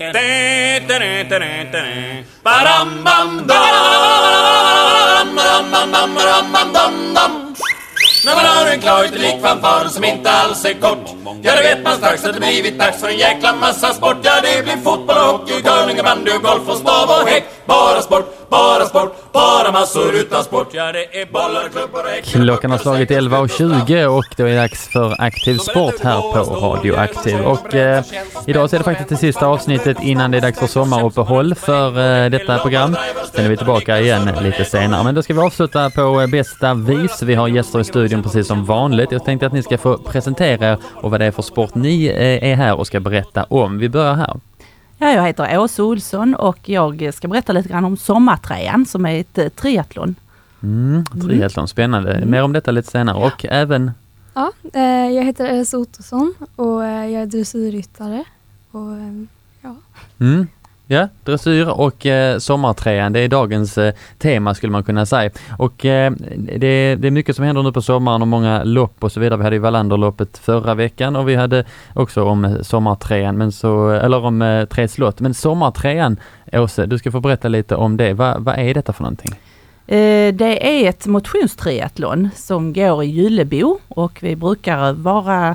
När man har en klar utelik fanfar som inte alls är kort. Ja, det vet man strax att det blivit dags för en jäkla massa sport. Ja, det blir fotboll och hockey, curling och bandy och golf och stav och häck. Bara sport, bara massor utan sport. Ja, det är bollar, klubbor och häck. Klockan har slagit 11:20 och det är dags för Aktiv Sport här på Radio Aktiv. Och idag så är det faktiskt det sista avsnittet innan det är dags för sommaruppehåll för detta program. Sen är vi tillbaka igen lite senare. Men då ska vi avsluta på bästa vis. Vi har gäster i studion precis som vanligt. Jag tänkte att ni ska få presentera och vad det är för sport ni är här och ska berätta om. Vi börjar här. Ja, jag heter Åsa Olsson och jag ska berätta lite grann om Sommartrean som är ett triathlon. Triathlon, spännande. Mer om detta lite senare. Och även... Ja, jag heter Elsa Ottosson och jag är dressyrryttare. Och ja... Ja, dressyr och sommartrean, det är dagens tema skulle man kunna säga. Och det är mycket som händer nu på sommaren och många lopp och så vidare. Vi hade ju Wallanderloppet förra veckan och vi hade också om sommartrean, eller om träslott. Men sommartrean, Åse, du ska få berätta lite om det. Vad är detta för någonting? Det är ett motionstriathlon som går i Gyllebo och vi brukar vara...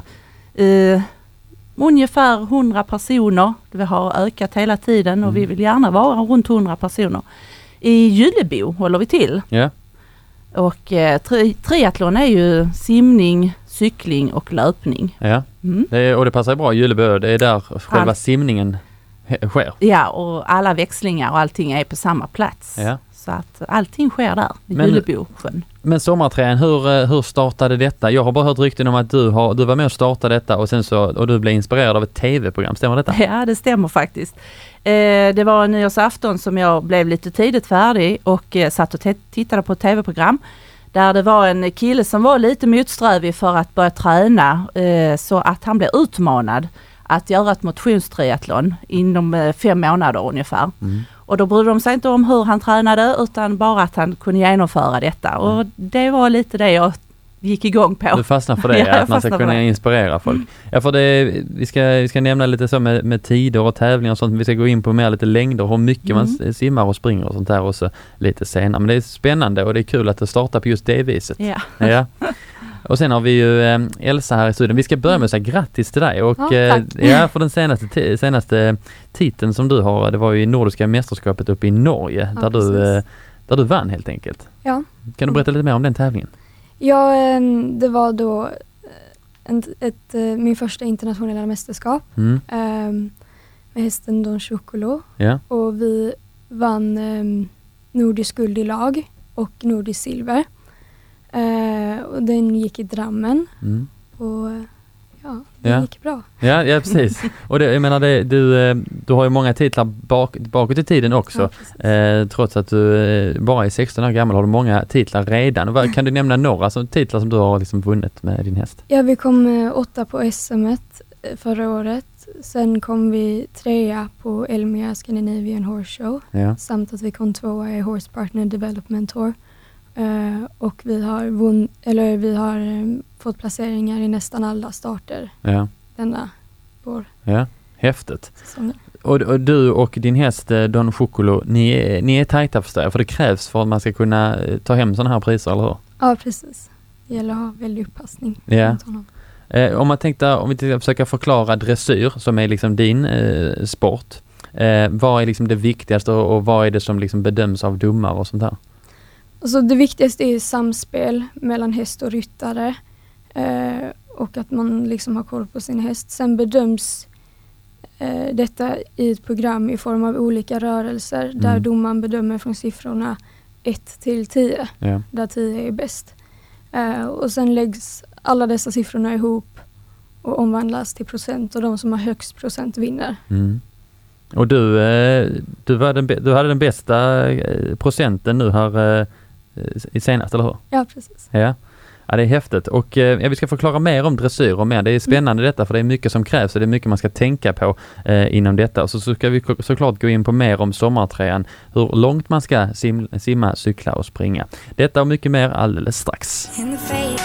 ungefär 100 personer. Vi har ökat hela tiden och vi vill gärna vara runt 100 personer. I Gyllebo håller vi till. Yeah. Och triathlon är ju simning, cykling och löpning. Ja, och det passar bra i Gyllebo. Det är där själva simningen sker. Ja, och alla växlingar och allting är på samma plats. Ja. Så att allting sker där i Gyllebosjön. Men sommarträningen, hur startade detta? Jag har bara hört rykten om att du var med och startade detta och du blev inspirerad av ett tv-program. Stämmer detta? Ja, det stämmer faktiskt. Det var en nyårsafton som jag blev lite tidigt färdig och satt och tittade på ett tv-program. Där det var en kille som var lite motsträvig för att börja träna så att han blev utmanad att göra ett motionstriathlon inom 5 månader ungefär. Och då brydde de sig inte om hur han tränade utan bara att han kunde genomföra detta. Och det var lite det jag gick igång på. Du fastnar för det, att man ska kunna inspirera folk. Ja, för vi ska nämna lite så med tider och tävlingar och sånt. Vi ska gå in på mer lite längder, hur mycket man simmar och springer och sånt där och så lite senare. Men det är spännande och det är kul att det startar på just det viset. Ja. Och sen har vi ju Elsa här i studion. Vi ska börja med att säga grattis till dig. Och för den senaste titeln som du har, det var ju i Nordiska mästerskapet uppe i Norge. Där du vann helt enkelt. Ja. Kan du berätta lite mer om den tävlingen? Ja, det var då min första internationella mästerskap med hästen Don Chocolo. Ja. Och vi vann nordisk guld i lag och nordisk silver. Och den gick i Drammen och det gick bra. Ja, precis. Och jag menar, du har ju många titlar bakåt i tiden också. Trots att du bara är 16 år gammal har du många titlar redan. Kan du nämna några titlar som du har liksom vunnit med din häst? Ja, vi kom 8 på SM-et förra året. Sen kom vi 3 på Elmia Scandinavian Horse Show. Ja. Samt att vi kom 2 i Horse Partner Development Tour. Och vi har fått placeringar i nästan alla starter denna vår. Ja, häftigt. Och du och din häst Don Chocolo, ni är tajta för det krävs för att man ska kunna ta hem sådana här priser, eller hur? Ja, precis. Det gäller att ha väldigt upppassning. Ja. Om vi ska försöka förklara dressyr som är liksom din sport, vad är liksom det viktigaste och vad är det som liksom bedöms av domare och sånt där? Alltså det viktigaste är samspel mellan häst och ryttare och att man liksom har koll på sin häst. Sen bedöms detta i ett program i form av olika rörelser där domaren bedömer från siffrorna 1 till 10, där 10 är bäst. Och sen läggs alla dessa siffrorna ihop och omvandlas till procent och de som har högst procent vinner. Och du hade den bästa procenten nu här i senast, eller hur? Ja, precis. Ja, det är häftigt. Och vi ska förklara mer om dressyr och mer. Det är spännande detta för det är mycket som krävs och det är mycket man ska tänka på inom detta. Och så ska vi såklart gå in på mer om sommarträan. Hur långt man ska simma, cykla och springa. Detta och mycket mer alldeles strax.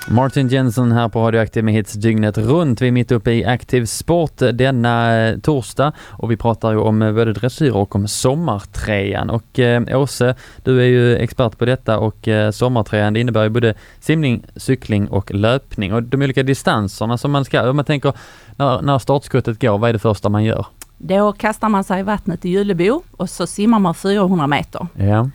Martin Jensen här på Radioaktiv med hits dygnet runt. Vi är mitt uppe i aktiv sport denna torsdag och vi pratar ju om både dressyr och om sommarträan. Och Åse, du är ju expert på detta och sommarträan, det innebär ju både simning, cykling och löpning. Och de olika distanserna som man ska, om man tänker när startskottet går, vad är det första man gör? Då kastar man sig i vattnet i Gyllebo och så simmar man 400 meter. Ja.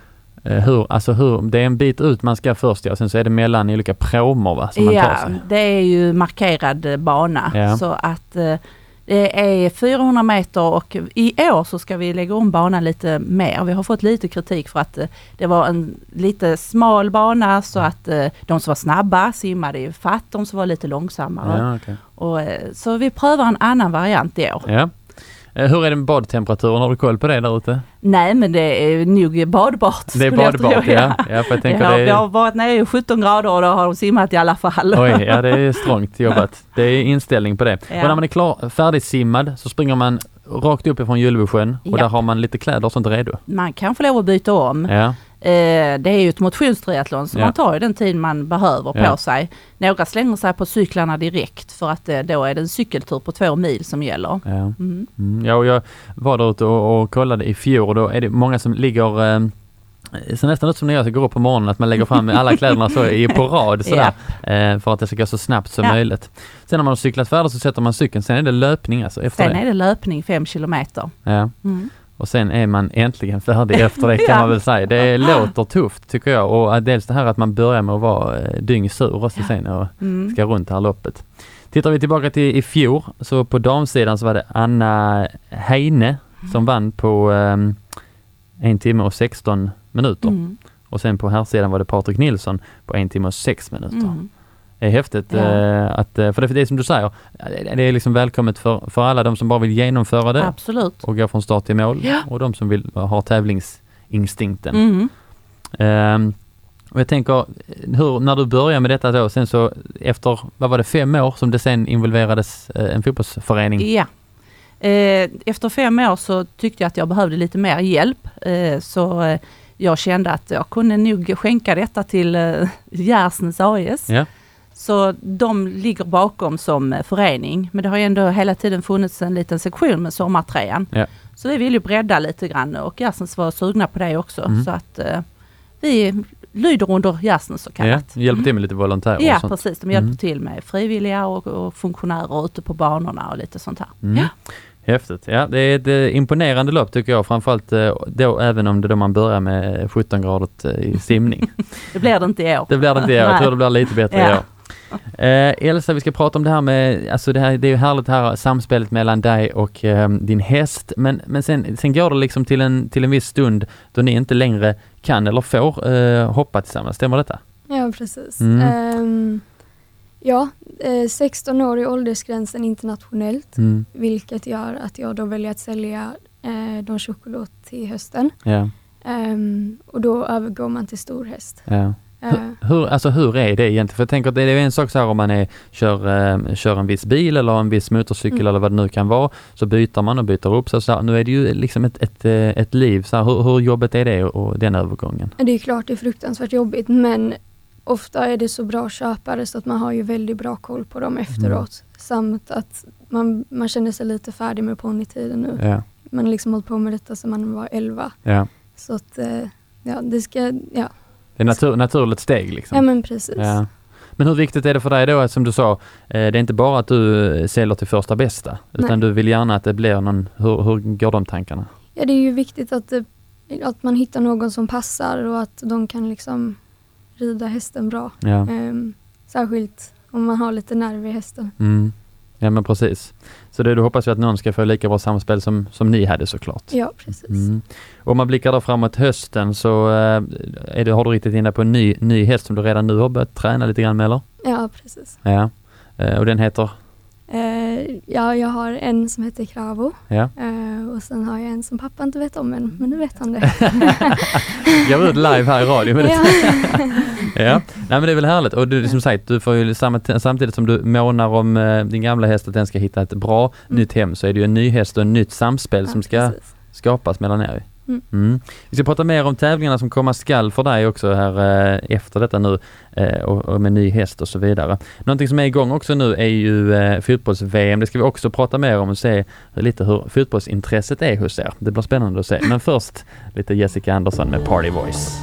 Hur, det är en bit ut man ska först, ja. Sen så är det mellan olika promer, va, som man tar sig. Ja, det är ju markerad bana. Ja. Så att det är 400 meter och i år så ska vi lägga om banan lite mer. Vi har fått lite kritik för att det var en lite smal bana så att de som var snabba simmade i fatt, de som var lite långsammare. Ja, okay. Och, så vi prövar en annan variant i år. Ja. Hur är det med badtemperaturen? Har du koll på det där ute? Nej, men det är nog badbart. Det är badbart, ja. Ja, för jag tänker vi har varit nere i 17 grader och då har de simmat i alla fall. Oj, ja, det är strångt jobbat. Det är inställning på det. Ja. Och när man är färdigsimmad så springer man rakt upp ifrån Gyllebosjön och där har man lite kläder och sånt redo. Man kan få lov att byta om. Ja. Det är ju ett motionstriathlon så man tar ju den tid man behöver på sig. Några slänger sig på cyklarna direkt för att då är det en cykeltur på 2 mil som gäller. Ja, ja, och jag var där ute och kollade i fjol och då är det många som ligger så nästan ut som när jag går upp på morgonen att man lägger fram alla kläderna så på rad sådär, för att det ska gå så snabbt som möjligt. Sen när man har cyklat färdigt så sätter man cykeln, sen är det löpning alltså efter sen är det löpning 5 kilometer. Ja. Och sen är man äntligen färdig efter det kan man väl säga. Det låter tufft tycker jag. Och dels det här att man börjar med att vara dyngsur och sen och ska runt det här loppet. Tittar vi tillbaka till i fjol så på damsidan så var det Anna Heine som vann på 1 timme och 16 minuter. Och sen på här sidan var det Patrik Nilsson på 1 timme och 6 minuter. Det är häftigt att, för det är som du säger, det är liksom välkommet för alla de som bara vill genomföra det. Absolut. Och gå från start till mål och de som vill ha tävlingsinstinkten. Och jag tänker, när du börjar med detta då, sen så efter, vad var det, 5 år som det sen involverades en fotbollsförening? Ja. Efter 5 år så tyckte jag att jag behövde lite mer hjälp. Så jag kände att jag kunde nog skänka detta till Gärsnäs AIS. Ja. Så de ligger bakom som förening. Men det har ju ändå hela tiden funnits en liten sektion med sommarträan. Ja. Så vi vill ju bredda lite grann och Gärsnäs var sugna på det också. Så att vi lyder under Gärsnäs så kallat. Ja, hjälper till med lite volontärer. Ja, och sånt. Precis. De hjälper till med frivilliga och funktionärer ute på banorna och lite sånt här. Ja. Häftigt. Ja, det är ett imponerande lopp tycker jag. Framförallt då även om det då man börjar med 17 grader i simning. Det blir det inte i år. Det blir det inte i år. Jag tror det blir lite bättre i år. Elsa, vi ska prata om det här med, alltså det är ju härligt här samspelet mellan dig och din häst, men sen går det liksom till en viss stund då ni inte längre kan eller får hoppa tillsammans, stämmer detta? Ja, precis. 16 år i åldersgränsen internationellt, vilket gör att jag då väljer att sälja Don Chocolate till hösten. Ja. Och då övergår man till storhäst. Ja. Hur är det egentligen? För jag tänker att det är en sak så här om man kör en viss bil eller en viss motorcykel eller vad det nu kan vara, så byter man och byter upp. Så nu är det ju liksom ett liv. Så här, hur jobbigt är det och den övergången? Det är klart det är fruktansvärt jobbigt, men ofta är det så bra köpare så att man har ju väldigt bra koll på dem efteråt. Samt att man känner sig lite färdig med ponnytiden nu. Ja. Man har liksom hållit på med detta sedan man var 11. Ja. Så att det ska... Ja. Det är naturligt steg liksom. Ja, men precis. Ja. Men hur viktigt är det för dig då, som du sa, det är inte bara att du säljer till första bästa, utan du vill gärna att det blir någon, hur går de tankarna? Ja, det är ju viktigt att man hittar någon som passar och att de kan liksom rida hästen bra. Ja. Särskilt om man har lite nerv i hästen. Ja, men precis. Så du hoppas ju att någon ska få lika bra samspel som ni hade såklart. Ja, precis. Om man blickar då framåt hösten så har du riktigt in på en ny häst som du redan nu har börjat träna lite grann med, eller? Ja, precis. Ja. Och den heter? Jag har en som heter Cravo. Ja. Och sen har jag en som pappa inte vet om än, men nu vet han det. Jag var ut live här i radio. Men ja. Nej, men det är väl härligt. Och du, som sagt, du får ju samtidigt som du månar om din gamla häst att den ska hitta ett bra nytt hem, så är det ju en ny häst och en nytt samspel som ska skapas mellan er. Vi ska prata mer om tävlingarna som komma skall för dig också här efter detta nu och med ny häst och så vidare. Någonting som är igång också nu är ju fotbolls-VM. Det ska vi också prata mer om och se lite hur fotbollsintresset är hos er. Det blir spännande att se. Men först lite Jessica Andersson med Party Voice.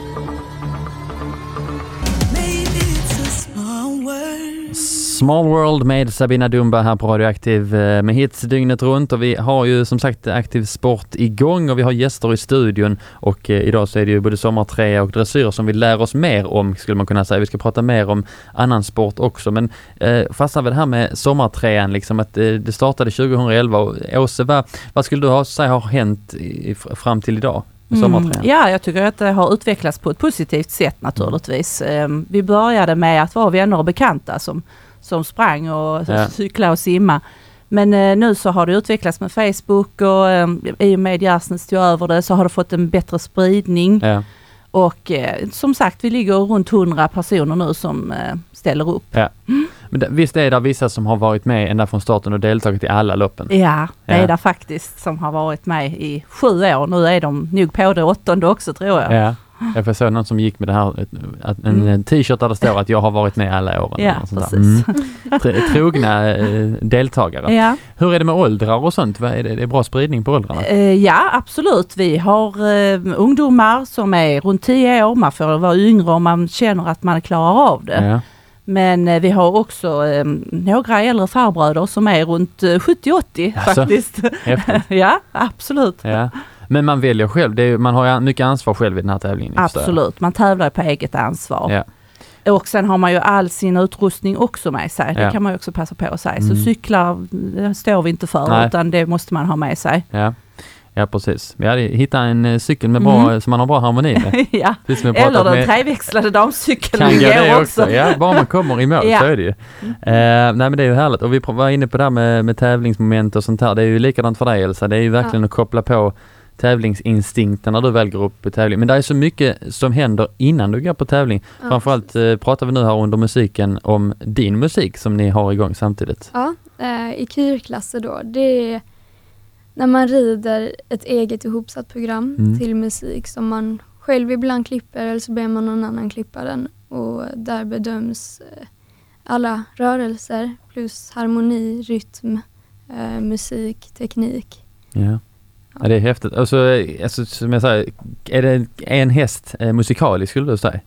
Small World med Sabina Dumba här på Radioaktiv med hits dygnet runt, och vi har ju som sagt aktiv sport igång och vi har gäster i studion, och idag så är det ju både sommarträa och dressyr som vi lär oss mer om, skulle man kunna säga. Vi ska prata mer om annan sport också, men fastnar vi det här med sommarträan liksom, att det startade 2011, och Åse, vad skulle du säga har hänt fram till idag? Ja, jag tycker att det har utvecklats på ett positivt sätt naturligtvis. Vi började med att vara vänner och bekanta som sprang och cykla och simma. Men nu så har det utvecklats med Facebook, och i och med Gärsnäs tog över det så har det fått en bättre spridning. Ja. Och som sagt, vi ligger runt 100 personer nu som ställer upp. Ja. Men visst är det vissa som har varit med ända från starten och deltagit i alla loppen? Ja, det är det faktiskt, som har varit med i 7 år. Nu är de nog på det 8:e också, tror jag. Ja. Jag får se någon som gick med det här, en t-shirt där det står att jag har varit med alla åren. Ja, precis. Trogna deltagare. Ja. Hur är det med åldrar och sånt? Är det bra spridning på åldrarna? Ja, absolut. Vi har ungdomar som är runt 10 år. Man får vara yngre om man känner att man klarar av det. Ja. Men vi har också några äldre farbröder som är runt 70-80 faktiskt. Ja, absolut. Ja. Men man väljer själv, man har mycket ansvar själv i den här tävlingen. Absolut, man tävlar på eget ansvar. Ja. Och sen har man ju all sin utrustning också med sig. Det kan man ju också passa på sig. Så cyklar står vi inte för, utan det måste man ha med sig. Ja, precis. Vi hade hittat en cykel med bra, som man har bra harmoni med. Ja, eller den treväxlade damcykeln kan göra det också. Ja, bara man kommer i mål så är det ju. Nej, men det är ju härligt. Och vi var inne på det här med tävlingsmoment och sånt här. Det är ju likadant för dig, Elsa. Det är ju verkligen att koppla på tävlingsinstinkten när du väl går upp på tävling. Men det är så mycket som händer innan du går på tävling. Framförallt pratar vi nu här under musiken om din musik som ni har igång samtidigt. Ja, i kyrklasser då. Det är när man rider ett eget ihopsatt program till musik som man själv ibland klipper, eller så ber man någon annan klippa den. Och där bedöms alla rörelser plus harmoni, rytm, musik, teknik. Ja. Ja, det är häftigt. Alltså, som jag säger, är det en häst musikalisk, skulle du säga?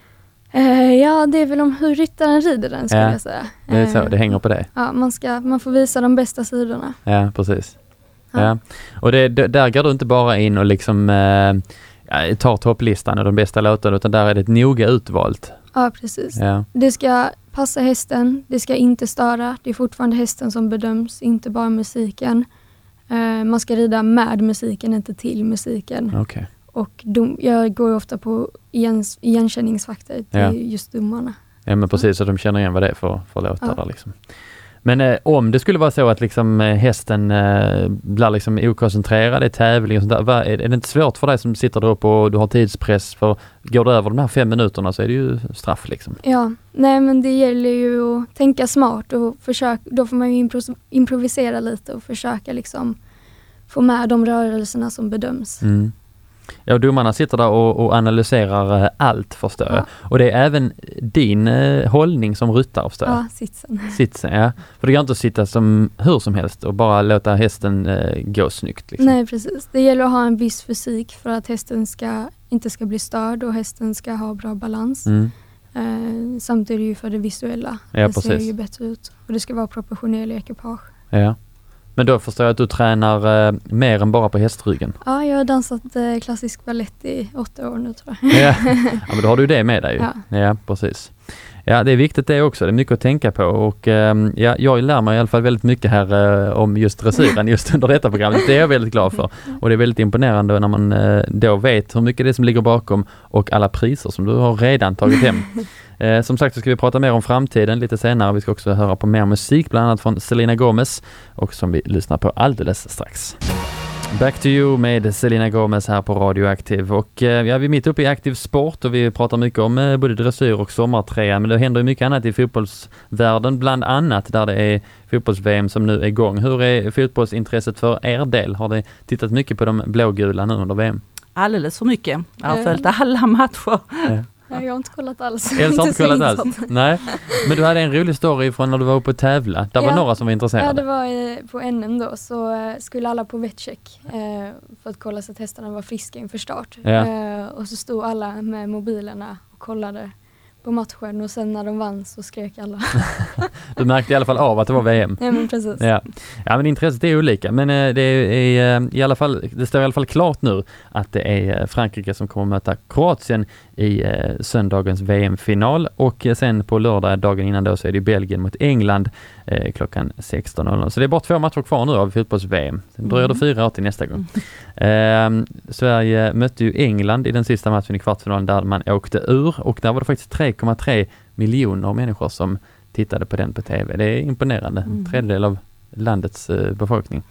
Ja, det är väl om hur ryttaren rider den, skulle jag säga. Det är så, det hänger på det. Ja, man får visa de bästa sidorna. Ja, precis. Ja. Och där går du inte bara in och liksom tar topplistan och de bästa låtarna, utan där är det ett noga utvalt. Ja, precis. Ja. Det ska passa hästen, det ska inte störa. Det är fortfarande hästen som bedöms, inte bara musiken. Man ska rida med musiken, inte till musiken. Okay. Och jag går ofta på igenkänningsfaktor till just domarna. Ja, men precis, så de känner igen vad det är för låtar där liksom. Men om det skulle vara så att liksom hästen blir liksom okoncentrerad i tävling och sånt där, är det inte svårt för dig som sitter där uppe och du har tidspress, för går du över de här 5 minuterna så är det ju straff liksom. Ja, nej, men det gäller ju att tänka smart och då får man ju improvisera lite och försöka liksom få med de rörelserna som bedöms. Ja, domarna sitter där och analyserar allt, förstår jag. Och det är även din hållning som ryttare, förstår jag. Ja, sitsen, ja. För det går inte att sitta som hur som helst och bara låta hästen gå snyggt. Liksom. Nej, precis. Det gäller att ha en viss fysik för att hästen inte ska bli störd och hästen ska ha bra balans. Samtidigt ju för det visuella. Ja, det ser ju bättre ut. Och det ska vara proportionerlig ekipage. Ja. Men då förstår jag att du tränar mer än bara på hästryggen. Ja, jag har dansat klassisk ballett i 8 år nu, tror jag. Ja, men då har du det med dig ju. Ja, precis. Ja, det är viktigt det också. Det är mycket att tänka på. Och jag lär mig i alla fall väldigt mycket här om just dressyren just under detta programmet. Det är jag väldigt glad för. Och det är väldigt imponerande när man då vet hur mycket det är som ligger bakom och alla priser som du har redan tagit hem. Som sagt så ska vi prata mer om framtiden lite senare. Vi ska också höra på mer musik, bland annat från Selena Gomez, och som vi lyssnar på alldeles strax. Back to you med Selena Gomez här på Radioaktiv. Och vi är mitt uppe i aktiv sport och vi pratar mycket om både dressyr och sommarträning, men det händer ju mycket annat i fotbollsvärlden, bland annat där det är fotbolls-VM som nu är igång. Hur är fotbollsintresset för er del? Har ni tittat mycket på de blågula nu under VM? Alldeles för mycket. Jag har följt alla matcher. Jag har inte kollat alls. Elsa har inte kollat alls? Nej. Men du hade en rolig story från när du var uppe och tävla. Där var några som var intresserade. Ja, det var på NM då. Så skulle alla på vettcheck för att kolla så att hästarna var friska inför start. Ja. Och så stod alla med mobilerna och kollade på matchen. Och sen när de vann så skrek alla. Du märkte i alla fall av att det var VM. Ja, men precis. Ja, men intresset är olika. Men det är i alla fall, det står i alla fall klart nu att det är Frankrike som kommer att möta Kroatien i söndagens VM-final. Och sen på lördag, dagen innan då, så är det Belgien mot England klockan 16.00. Så det är bara 2 matcher kvar nu av fotbolls-VM. Sen dröjer det 4 år till nästa gång. Sverige mötte ju England i den sista matchen i kvartsfinalen där man åkte ur. Och där var det faktiskt 3,3 miljoner människor som tittade på den på tv. Det är imponerande. En tredjedel av landets befolkning.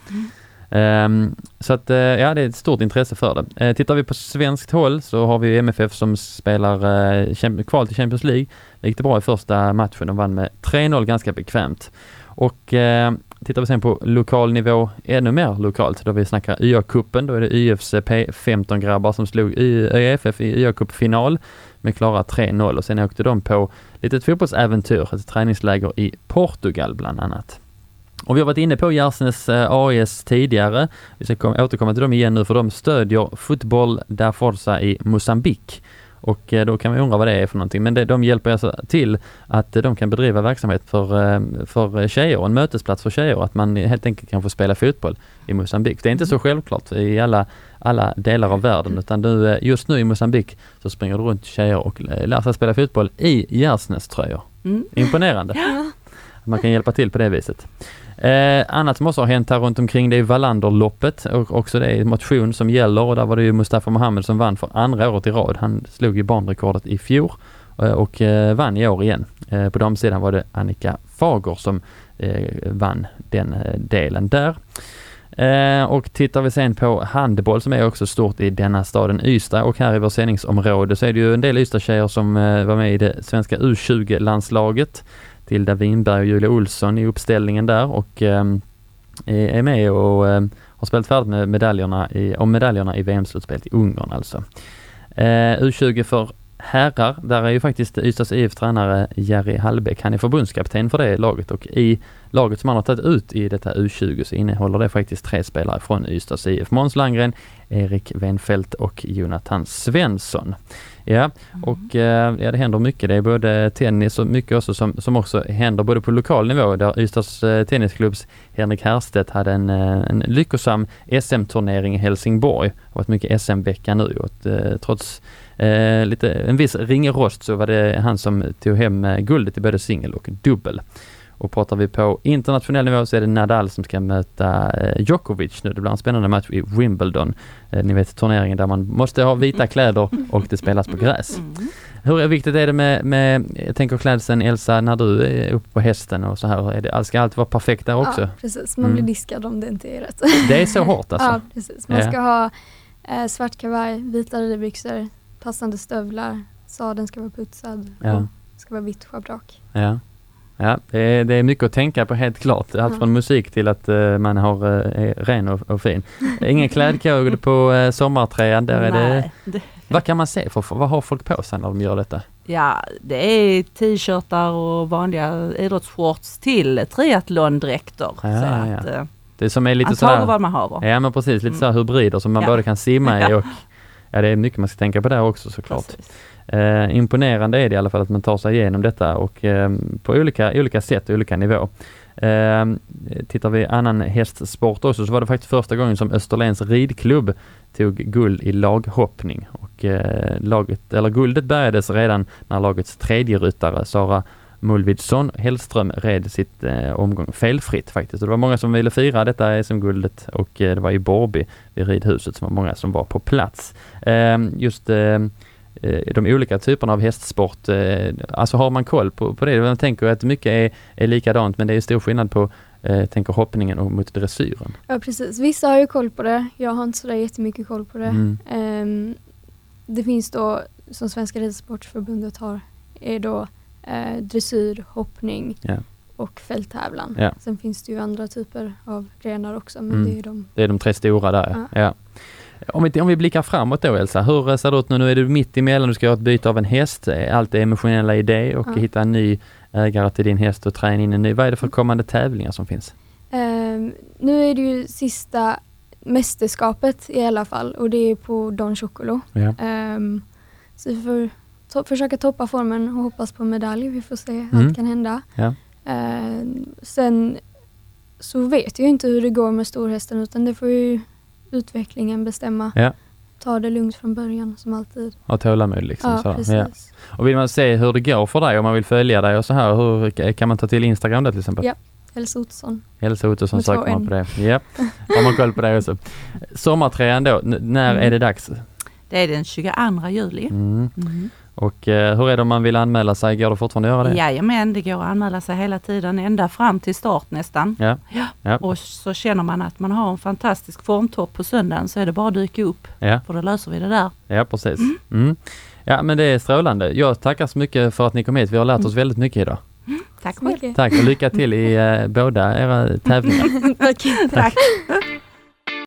Så att det är ett stort intresse för det. Tittar vi på svenskt håll så har vi MFF som spelar kval till Champions League. Det gick det bra i första matchen. De vann med 3-0 ganska bekvämt. Och tittar vi sen på lokal nivå, ännu mer lokalt, då vi snackar YA-cupen, då är det YFC P15-grabbar som slog ÖFF i YA-cup-final med klara 3-0 och sen åkte de på litet fotbollsäventyr, ett träningsläger i Portugal bland annat. Och vi har varit inne på Gärsnäs AIS tidigare. Vi ska återkomma till dem igen nu för de stödjer Fotboll da Forza i Mosambik. Och då kan man undra vad det är för någonting. Men de hjälper alltså till att de kan bedriva verksamhet för tjejer, en mötesplats för tjejer. Att man helt enkelt kan få spela fotboll i Mosambik. Det är inte så självklart i alla delar av världen. Utan just nu i Mosambik så springer du runt tjejer och lär sig spela fotboll i Gärsnäs-tröjor. Imponerande. Ja. Man kan hjälpa till på det viset. Annat som också har hänt här runt omkring det är Wallanderloppet och också det är motion som gäller och där var det ju Mustafa Mohamed som vann för andra året i rad. Han slog ju banrekordet i fjol och vann i år igen. På damsidan var det Annika Fager som vann den delen där. Och tittar vi sen på handboll som är också stort i denna staden Ystad och här i vår sändningsområde så är det ju en del Ystad-tjejer som var med i det svenska U20-landslaget. Tilda Winberg och Julia Olsson i uppställningen där och är med och har spelat färdigt med medaljerna i VM-slutspelet i Ungern alltså. U20 för herrar, där är ju faktiskt Ystads IF-tränare Jerry Hallbäck, han är förbundskapten för det laget och i laget som han har tagit ut i detta U20 så innehåller det faktiskt 3 spelare från Ystads IF. Måns Landgren, Erik Wenfeldt och Jonathan Svensson. Ja, och det händer mycket. Det är både tennis och mycket också som också händer både på lokal nivå där Ystads tennisklubbs Henrik Härstedt hade en lyckosam SM-turnering i Helsingborg. Det har varit mycket SM-vecka nu och trots en viss ringerost så var det han som tog hem guldet i både singel och dubbel. Och pratar vi på internationell nivå så är det Nadal som ska möta Djokovic nu. Det blir en spännande match i Wimbledon. Ni vet turneringen där man måste ha vita kläder och det spelas på gräs. Hur viktigt är det med jag tänker klädseln, Elsa, när du är uppe på hästen och så här? Ska allt vara perfekt där också? Ja, precis. Man blir diskad om det inte är rätt. Det är så hårt alltså? Ja, precis. Man ska ha svart kavaj, vita ridbyxor, passande stövlar, sadeln ska vara putsad och ska vara vitt schabrak. Ja. Ja, det är mycket att tänka på helt klart. Allt från musik till att man är ren och fin. Ingen klädkod på sommarträan. Där är det. Vad kan man se? Vad har folk på sig när de gör detta? Ja, det är t-shirtar och vanliga idrottsshorts till triathlondräkter. Ja. Det som är lite man sådär, vad man har. Ja, men precis. Lite så hybrider som man både kan simma i och det är mycket man ska tänka på där också såklart. Imponerande är det i alla fall att man tar sig igenom detta och på olika sätt och olika nivå. Tittar vi annan hästsport också så var det faktiskt första gången som Österlens ridklubb tog guld i laghoppning och guldet börjades redan när lagets tredje ryttare Sara Mulvidsson Hellström red sitt omgång felfritt faktiskt. Och det var många som ville fira detta SM-guldet och det var i Borby vid ridhuset som var många som var på plats. De olika typerna av hästsport, alltså har man koll på det. Jag tänker att mycket är likadant men det är stor skillnad på tänker hoppningen och mot dressyren. Ja, precis. Vissa har ju koll på det. Jag har inte sådär jättemycket koll på det. Det finns då, som Svenska Ridsportförbundet har, är då dressyr, hoppning och fälttävlan. Ja. Sen finns det ju andra typer av grenar också, men det är de 3 stora där. Ja. Om vi blickar framåt då, Elsa, hur ser det ut nu? Nu är du mitt emellan, du ska göra ett byte av en häst, allt är emotionella i det och hitta en ny ägare till din häst och träna in en ny. Vad är det för kommande tävlingar som finns? Nu är det ju sista mästerskapet i alla fall, och det är på Don Chocolate. Ja. Så vi får försöka toppa formen och hoppas på medalj. Vi får se, allt kan hända. Ja. Sen så vet jag inte hur det går med storhästen, utan det får ju utvecklingen bestämma. Ja. Ta det lugnt från början, som alltid. Och tålamod liksom. Ja, precis. Ja. Och vill man se hur det går för dig, om man vill följa dig och så här, hur kan man ta till Instagram där till exempel? Ja, Elsa Ottosson. Elsa Ottosson söker man på det. Ja, har man koll på det också. Sommarträan då, när är det dags? Det är den 22 juli. Och hur är det om man vill anmäla sig? Går det fortfarande att göra det? Jajamän, det går att anmäla sig hela tiden, ända fram till start nästan. Ja. Och så känner man att man har en fantastisk formtopp på söndagen, så är det bara att dyka upp. Ja. För då löser vi det där. Ja, precis. Ja, men det är strålande. Jag tackar så mycket för att ni kom hit. Vi har lärt oss väldigt mycket idag. Tack så mycket. Tack och lycka till i båda era tävlingar. Tack.